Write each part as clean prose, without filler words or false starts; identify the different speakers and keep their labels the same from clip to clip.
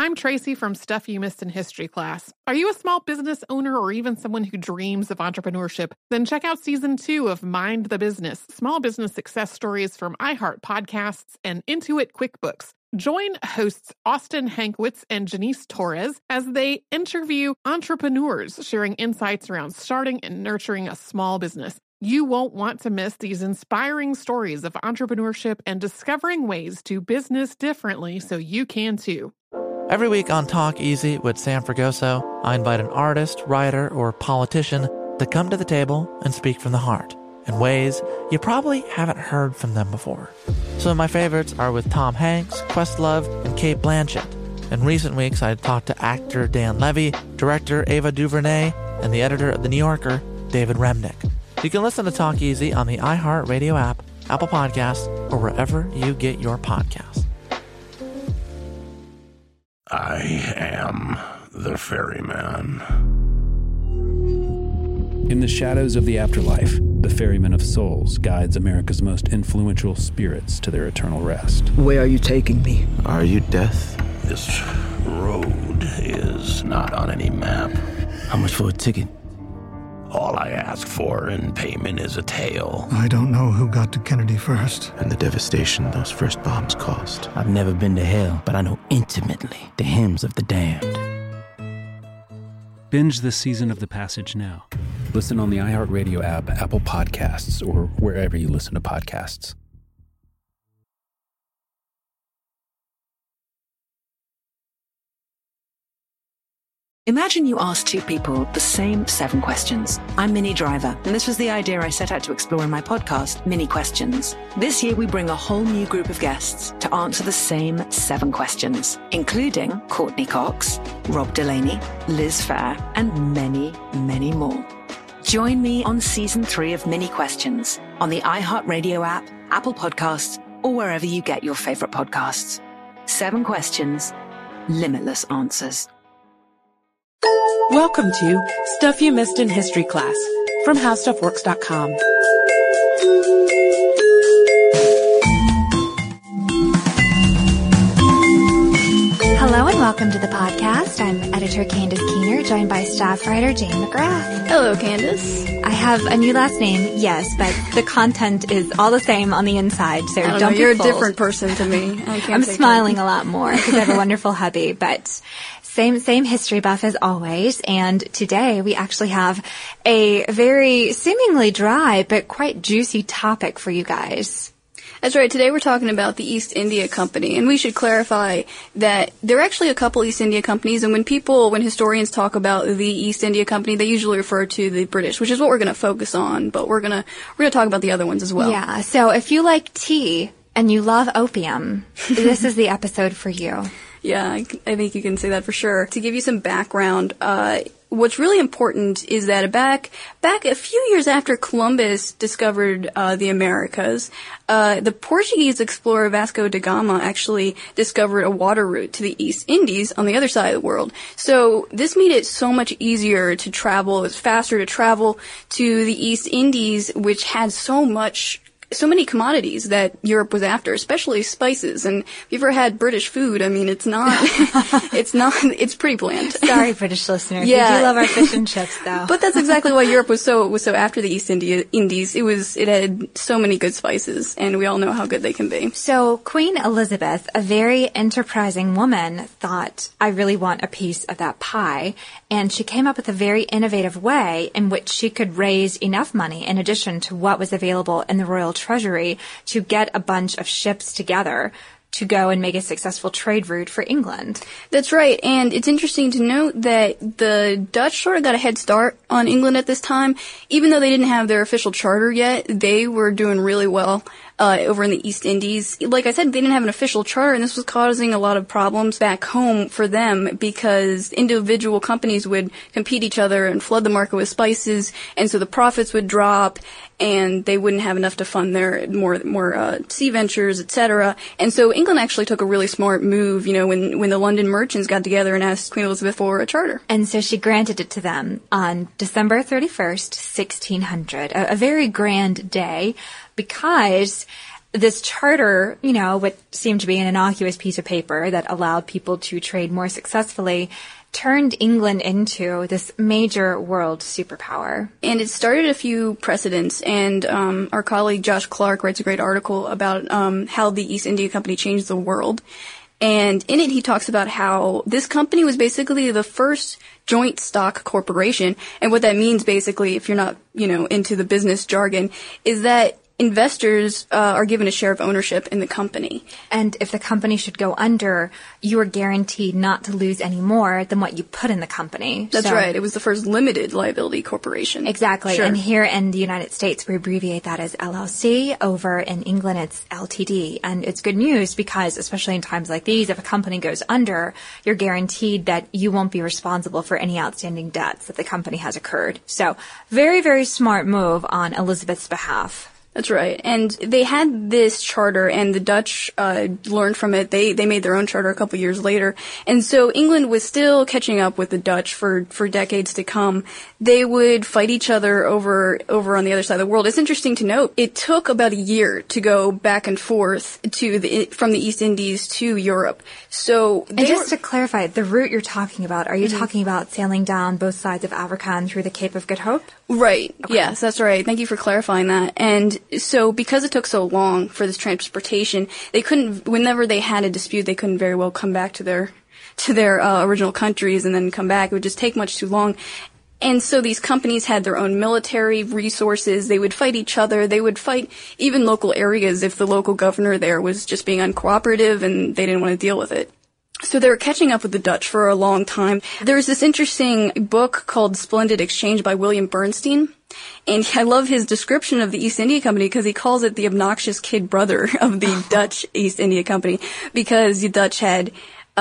Speaker 1: I'm Tracy from Stuff You Missed in History class. Are you a small business owner or even someone who dreams of entrepreneurship? Then check out Season 2 of Mind the Business, small business success stories from iHeart Podcasts and Intuit QuickBooks. Join hosts Austin Hankwitz and Janice Torres as they interview entrepreneurs sharing insights around starting and nurturing a small business. You won't want to miss these inspiring stories of entrepreneurship and discovering ways to business differently so you can too.
Speaker 2: Every week on Talk Easy with Sam Fragoso, I invite an artist, writer, or politician to come to the table and speak from the heart in ways you probably haven't heard from them before. Some of my favorites are with Tom Hanks, Questlove, and Cate Blanchett. In recent weeks, I talked to actor Dan Levy, director Ava DuVernay, and the editor of The New Yorker, David Remnick. You can listen to Talk Easy on the iHeartRadio app, Apple Podcasts, or wherever you get your podcasts.
Speaker 3: I am the ferryman.
Speaker 4: In the shadows of the afterlife, the Ferryman of Souls guides America's most influential spirits to their eternal rest.
Speaker 5: Where are you taking me?
Speaker 3: Are you death? This road is not on any map.
Speaker 5: How much for a ticket?
Speaker 3: All I ask for in payment is a tale.
Speaker 6: I don't know who got to Kennedy first.
Speaker 7: And the devastation those first bombs caused.
Speaker 5: I've never been to hell, but I know intimately the hymns of the damned.
Speaker 4: Binge this season of The Passage now. Listen on the iHeartRadio app, Apple Podcasts, or wherever you listen to podcasts.
Speaker 8: Imagine you ask two people the same 7 questions. I'm Minnie Driver, and this was the idea I set out to explore in my podcast, Mini Questions. This year, we bring a whole new group of guests to answer the same 7 questions, including Courtney Cox, Rob Delaney, Liz Phair, and many, many more. Join me on Season 3 of Mini Questions on the iHeartRadio app, Apple Podcasts, or wherever you get your favorite podcasts. 7 questions, limitless answers.
Speaker 9: Welcome to Stuff You Missed in History class from HowStuffWorks.com.
Speaker 10: Hello and welcome to the podcast. I'm editor Candace Keener, joined by staff writer Jane McGrath.
Speaker 11: Hello, Candace.
Speaker 10: I have a new last name, yes, but the content is all the same on the inside, so don't be
Speaker 11: You're
Speaker 10: fooled.
Speaker 11: a different person to me.
Speaker 10: I'm smiling a lot more because I have a wonderful hubby, but same history buff as always. And today we actually have a very seemingly dry but quite juicy topic for you guys.
Speaker 11: That's right. Today we're talking about the East India Company, and we should clarify that there are actually a couple East India Companies, and when historians talk about the East India Company, they usually refer to the British, which is what we're going to focus on, but we're going to talk about the other ones as well.
Speaker 10: Yeah, so if you like tea and you love opium, this is the episode for you.
Speaker 11: Yeah, I think you can say that for sure. To give you some background, what's really important is that back a few years after Columbus discovered the Americas, the Portuguese explorer Vasco da Gama actually discovered a water route to the East Indies on the other side of the world. So this made it so much easier to travel. It was faster to travel to the East Indies, which had so many commodities that Europe was after, especially spices. And if you've ever had British food, I mean, it's pretty bland.
Speaker 10: Sorry, British listeners.
Speaker 11: Yeah.
Speaker 10: We do love our fish and chips, though.
Speaker 11: But that's exactly why Europe was so after the East Indies. It had so many good spices, and we all know how good they can be.
Speaker 10: So Queen Elizabeth, a very enterprising woman, thought, I really want a piece of that pie. And she came up with a very innovative way in which she could raise enough money in addition to what was available in the royal treasury to get a bunch of ships together to go and make a successful trade route for England.
Speaker 11: That's right, and it's interesting to note that the Dutch sort of got a head start on England at this time. Even though they didn't have their official charter yet, they were doing really well over in the East Indies. Like I said, they didn't have an official charter, and this was causing a lot of problems back home for them because individual companies would compete each other and flood the market with spices, and so the profits would drop, and they wouldn't have enough to fund their more sea ventures, etc. And so England actually took a really smart move, when the London merchants got together and asked Queen Elizabeth for a charter.
Speaker 10: And so she granted it to them on December 31st, 1600, a very grand day, because this charter, what seemed to be an innocuous piece of paper that allowed people to trade more successfully, turned England into this major world superpower.
Speaker 11: And it started a few precedents, and our colleague Josh Clark writes a great article about how the East India Company changed the world. And in it, he talks about how this company was basically the first joint stock corporation. And what that means, basically, if you're not, into the business jargon, is that investors are given a share of ownership in the company.
Speaker 10: And if the company should go under, you are guaranteed not to lose any more than what you put in the company.
Speaker 11: That's right. It was the first limited liability corporation.
Speaker 10: Exactly.
Speaker 11: Sure.
Speaker 10: And here in the United States, we abbreviate that as LLC. Over in England, it's LTD. And it's good news because, especially in times like these, if a company goes under, you're guaranteed that you won't be responsible for any outstanding debts that the company has incurred. So very, very smart move on Elizabeth's behalf.
Speaker 11: That's right. And they had this charter, and the Dutch learned from it. They made their own charter a couple years later. And so England was still catching up with the Dutch for decades to come. They would fight each other over on the other side of the world. It's interesting to note, it took about a year to go back and forth from the East Indies to Europe. So
Speaker 10: and just to clarify, the route you're talking about, are you talking about sailing down both sides of Africa and through the Cape of Good Hope?
Speaker 11: Right.
Speaker 10: Okay.
Speaker 11: Yes, that's right. Thank you for clarifying that. And so because it took so long for this transportation, they couldn't, whenever they had a dispute, they couldn't very well come back to their original countries and then come back. It would just take much too long. And so these companies had their own military resources. They would fight each other. They would fight even local areas if the local governor there was just being uncooperative and they didn't want to deal with it. So they were catching up with the Dutch for a long time. There's this interesting book called Splendid Exchange by William Bernstein. And I love his description of the East India Company because he calls it the obnoxious kid brother of the Dutch East India Company, because the Dutch had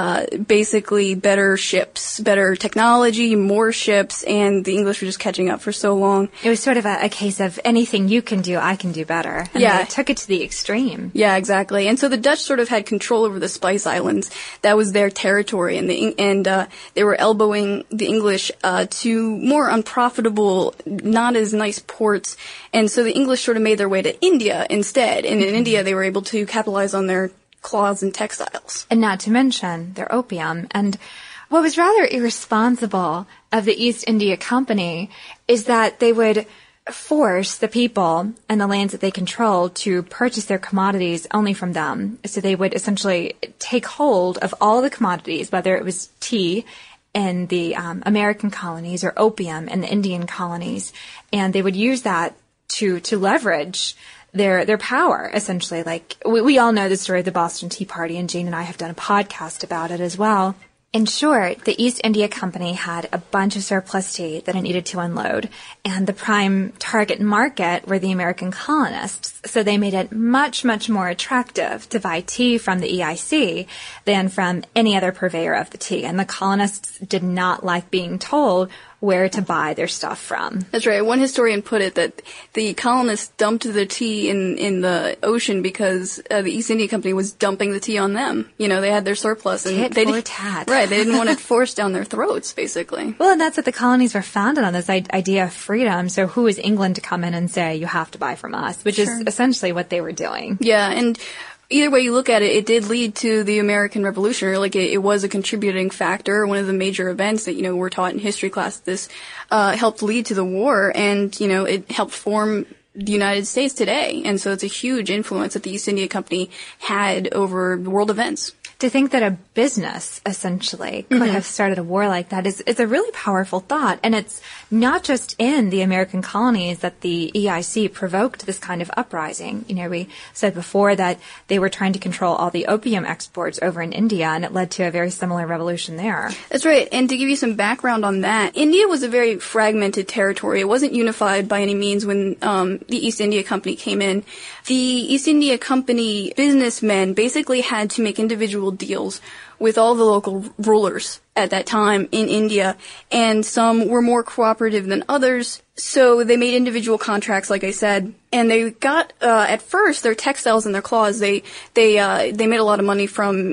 Speaker 11: basically better ships, better technology, more ships, and the English were just catching up for so long.
Speaker 10: It was sort of a case of anything you can do, I can do better. And they took it to the extreme.
Speaker 11: Yeah, exactly. And so the Dutch sort of had control over the Spice Islands. That was their territory, and they were elbowing the English to more unprofitable, not as nice ports. And so the English sort of made their way to India instead. And in India, they were able to capitalize on their cloths and textiles.
Speaker 10: And not to mention their opium. And what was rather irresponsible of the East India Company is that they would force the people and the lands that they controlled to purchase their commodities only from them. So they would essentially take hold of all the commodities, whether it was tea in the American colonies or opium in the Indian colonies, and they would use that to leverage their power, essentially. Like, we all know the story of the Boston Tea Party, and Jane and I have done a podcast about it as well. In short, the East India Company had a bunch of surplus tea that it needed to unload, and the prime target market were the American colonists, so they made it much, much more attractive to buy tea from the EIC than from any other purveyor of the tea, and the colonists did not like being told where to buy their stuff from.
Speaker 11: That's right. One historian put it that the colonists dumped the tea in the ocean because the East India Company was dumping the tea on them. You know, they had their surplus, and they didn't want it forced down their throats, basically.
Speaker 10: Well, and that's what the colonies were founded on, this idea of freedom. So who is England to come in and say, you have to buy from us, which is essentially what they were doing.
Speaker 11: Yeah, and either way you look at it, it did lead to the American Revolution. Like, it was a contributing factor, one of the major events that, we're taught in history class. This helped lead to the war, and, it helped form the United States today. And so it's a huge influence that the East India Company had over world events.
Speaker 10: To think that a business, essentially, could have started a war like that is a really powerful thought. And it's not just in the American colonies that the EIC provoked this kind of uprising. We said before that they were trying to control all the opium exports over in India, and it led to a very similar revolution there.
Speaker 11: That's right. And to give you some background on that, India was a very fragmented territory. It wasn't unified by any means when the East India Company came in. The East India Company businessmen basically had to make individual deals with all the local rulers at that time in India, and some were more cooperative than others, so they made individual contracts, like I said, and they got, at first, their textiles and their cloths, they made a lot of money from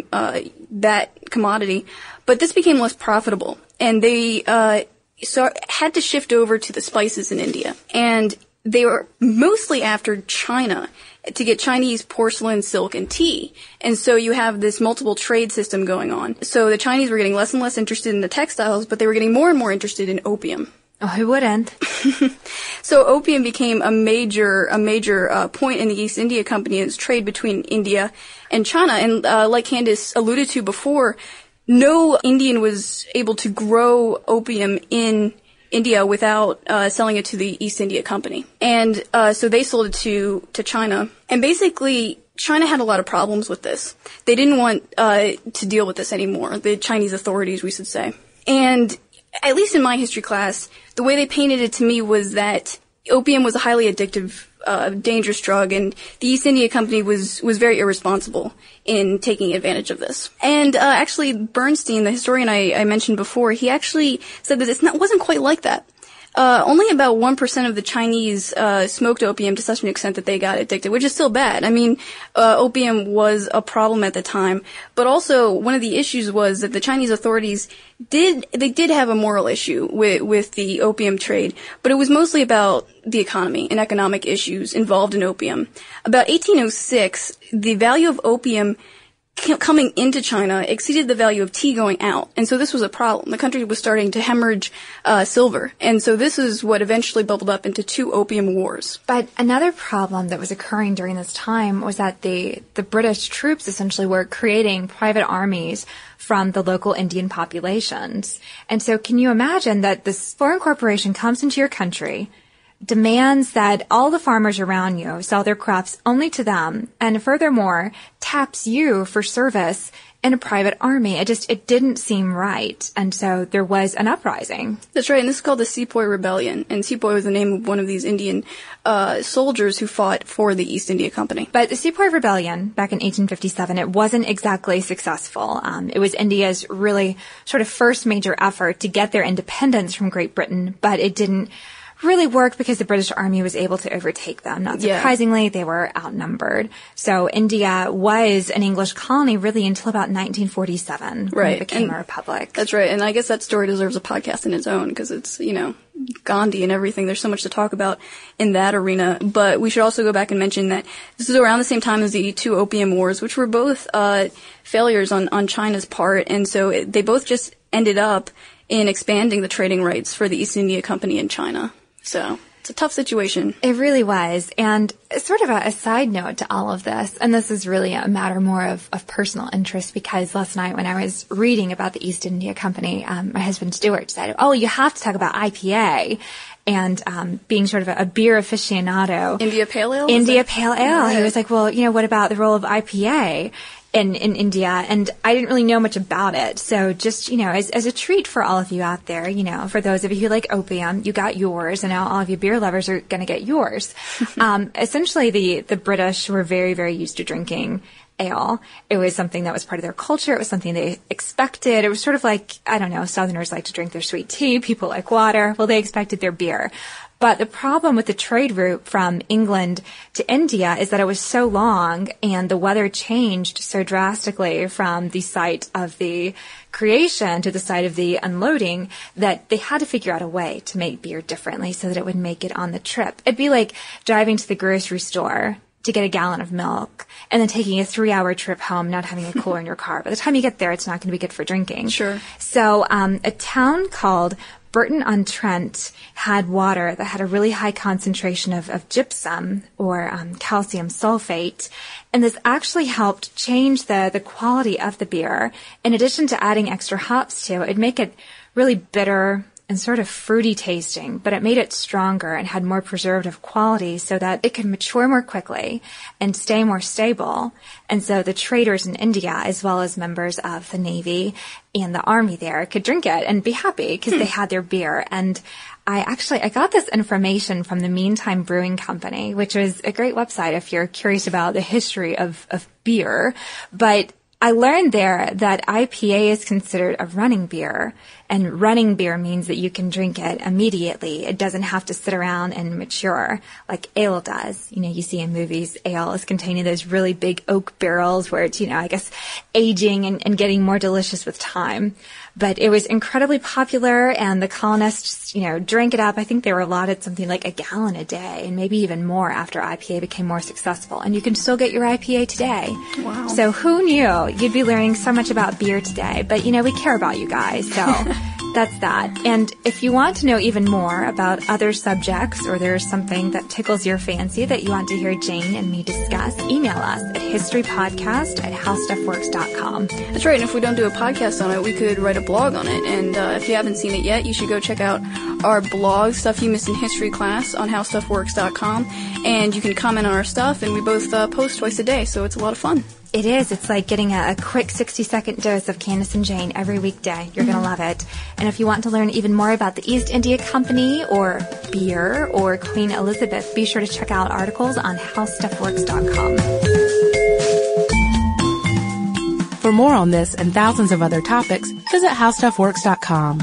Speaker 11: that commodity, but this became less profitable, and they had to shift over to the spices in India, and they were mostly after China to get Chinese porcelain, silk, and tea. And so you have this multiple trade system going on. So the Chinese were getting less and less interested in the textiles, but they were getting more and more interested in opium.
Speaker 10: Oh, who wouldn't?
Speaker 11: So opium became a major point in the East India Company and its trade between India and China. And like Candace alluded to before, no Indian was able to grow opium in India without selling it to the East India Company. And so they sold it to China. And basically, China had a lot of problems with this. They didn't want to deal with this anymore, the Chinese authorities, we should say. And at least in my history class, the way they painted it to me was that opium was a highly addictive, dangerous drug, and the East India Company was very irresponsible in taking advantage of this. And actually, Bernstein, the historian I mentioned before, he actually said that it wasn't quite like that. Only about 1% of the Chinese smoked opium to such an extent that they got addicted, which is still bad. I mean, opium was a problem at the time, but also one of the issues was that the Chinese authorities did have a moral issue with the opium trade, but it was mostly about the economy and economic issues involved in opium. About 1806, the value of opium coming into China exceeded the value of tea going out. And so this was a problem. The country was starting to hemorrhage silver. And so this is what eventually bubbled up into 2 opium wars.
Speaker 10: But another problem that was occurring during this time was that the British troops essentially were creating private armies from the local Indian populations. And so can you imagine that this foreign corporation comes into your country, demands that all the farmers around you sell their crops only to them, and furthermore, taps you for service in a private army. It didn't seem right. And so there was an uprising.
Speaker 11: That's right. And this is called the Sepoy Rebellion. And Sepoy was the name of one of these Indian soldiers who fought for the East India Company.
Speaker 10: But the Sepoy Rebellion back in 1857, it wasn't exactly successful. It was India's really sort of first major effort to get their independence from Great Britain, but it didn't really worked because the British Army was able to overtake them. Not surprisingly, they were outnumbered. So India was an English colony really until about 1947 when it became a republic.
Speaker 11: That's right. And I guess that story deserves a podcast in its own because it's, Gandhi and everything. There's so much to talk about in that arena. But we should also go back and mention that this is around the same time as the 2 opium wars, which were both failures on China's part. And so they both just ended up in expanding the trading rights for the East India Company in China. So it's a tough situation.
Speaker 10: It really was. And sort of a side note to all of this, and this is really a matter more of personal interest, because last night when I was reading about the East India Company, my husband Stuart said, you have to talk about IPA. And being sort of a beer aficionado.
Speaker 11: India Pale Ale?
Speaker 10: India Pale Ale. Right. He was like, what about the role of IPA in India? And I didn't really know much about it. So just, as a treat for all of you out there, for those of you who like opium, you got yours, and now all of you beer lovers are going to get yours. Essentially, the British were very, very used to drinking ale. It was something that was part of their culture. It was something they expected. It was sort of like, Southerners like to drink their sweet tea. People like water. Well, they expected their beer. But the problem with the trade route from England to India is that it was so long and the weather changed so drastically from the site of the creation to the site of the unloading that they had to figure out a way to make beer differently so that it would make it on the trip. It'd be like driving to the grocery store to get a gallon of milk and then taking a 3-hour trip home, not having a cooler in your car. By the time you get there, it's not going to be good for drinking.
Speaker 11: Sure.
Speaker 10: So a town called Burton-on-Trent had water that had a really high concentration of gypsum or calcium sulfate. And this actually helped change the quality of the beer. In addition to adding extra hops to it, it'd make it really bitter and sort of fruity tasting, but it made it stronger and had more preservative quality so that it could mature more quickly and stay more stable. And so the traders in India, as well as members of the Navy and the Army there, could drink it and be happy because they had their beer. And I got this information from the Meantime Brewing Company, which was a great website if you're curious about the history of beer. But I learned there that IPA is considered a running beer, and running beer means that you can drink it immediately. It doesn't have to sit around and mature like ale does. You know, you see in movies, ale is containing those really big oak barrels where it's, I guess, aging and getting more delicious with time. But it was incredibly popular, and the colonists, drank it up. I think they were allotted something like a gallon a day, and maybe even more after IPA became more successful. And you can still get your IPA today.
Speaker 11: Wow.
Speaker 10: So who knew you'd be learning so much about beer today? But, we care about you guys, so that's that. And if you want to know even more about other subjects, or there's something that tickles your fancy that you want to hear Jane and me discuss, email us at historypodcast@howstuffworks.com.
Speaker 11: That's right, and if we don't do a podcast on it, we could write a blog on it. And if you haven't seen it yet, you should go check out our blog, Stuff You Missed in History Class, on howstuffworks.com. And you can comment on our stuff, and we both post twice a day, so it's a lot of fun.
Speaker 10: It is. It's like getting a quick 60-second dose of Candace and Jane every weekday. You're going to love it. And if you want to learn even more about the East India Company or beer or Queen Elizabeth, be sure to check out articles on howstuffworks.com.
Speaker 9: For more on this and thousands of other topics, visit howstuffworks.com.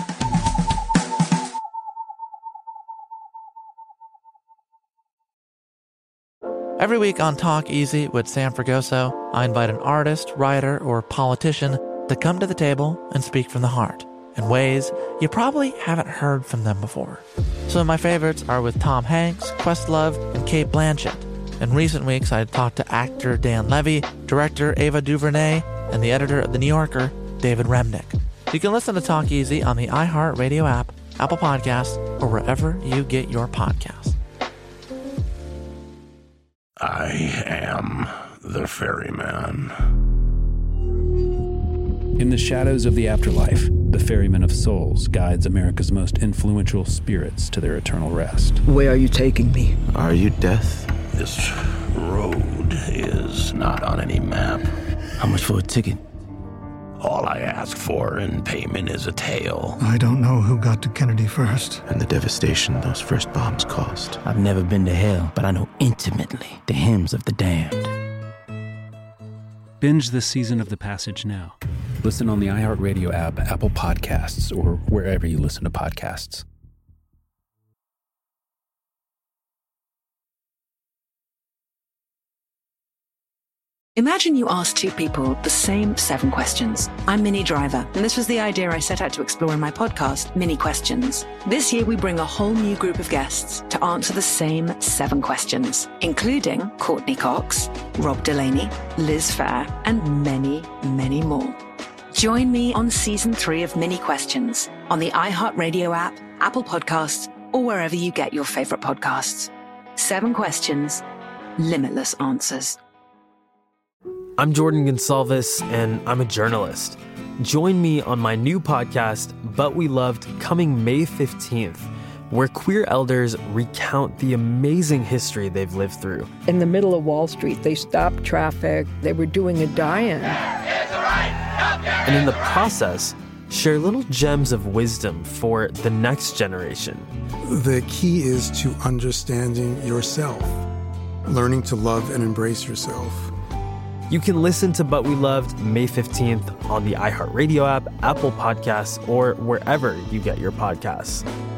Speaker 2: Every week on Talk Easy with Sam Fragoso, I invite an artist, writer, or politician to come to the table and speak from the heart in ways you probably haven't heard from them before. Some of my favorites are with Tom Hanks, Questlove, and Cate Blanchett. In recent weeks, I talked to actor Dan Levy, director Ava DuVernay, and the editor of The New Yorker, David Remnick. You can listen to Talk Easy on the iHeartRadio app, Apple Podcasts, or wherever you get your podcasts.
Speaker 3: I am the ferryman.
Speaker 4: In the shadows of the afterlife, the ferryman of souls guides America's most influential spirits to their eternal rest.
Speaker 5: Where are you taking me?
Speaker 7: Are you death?
Speaker 3: This road is not on any map.
Speaker 5: How much for a ticket?
Speaker 3: All I ask for in payment is a tale.
Speaker 6: I don't know who got to Kennedy first.
Speaker 7: And the devastation those first bombs caused.
Speaker 5: I've never been to hell, but I know intimately the hymns of the damned.
Speaker 4: Binge this season of The Passage now. Listen on the iHeartRadio app, Apple Podcasts, or wherever you listen to podcasts.
Speaker 8: Imagine you ask two people the same 7 questions. I'm Minnie Driver, and this was the idea I set out to explore in my podcast, Mini Questions. This year, we bring a whole new group of guests to answer the same 7 questions, including Courtney Cox, Rob Delaney, Liz Phair, and many, many more. Join me on Season 3 of Mini Questions on the iHeartRadio app, Apple Podcasts, or wherever you get your favorite podcasts. 7 questions, limitless answers.
Speaker 12: I'm Jordan Gonsalves, and I'm a journalist. Join me on my new podcast, But We Loved, coming May 15th, where queer elders recount the amazing history they've lived through.
Speaker 13: In the middle of Wall Street, they stopped traffic. They were doing a die-in.
Speaker 12: And in the process, share little gems of wisdom for the next generation.
Speaker 14: The key is to understanding yourself, learning to love and embrace yourself.
Speaker 12: You can listen to But We Loved May 15th on the iHeartRadio app, Apple Podcasts, or wherever you get your podcasts.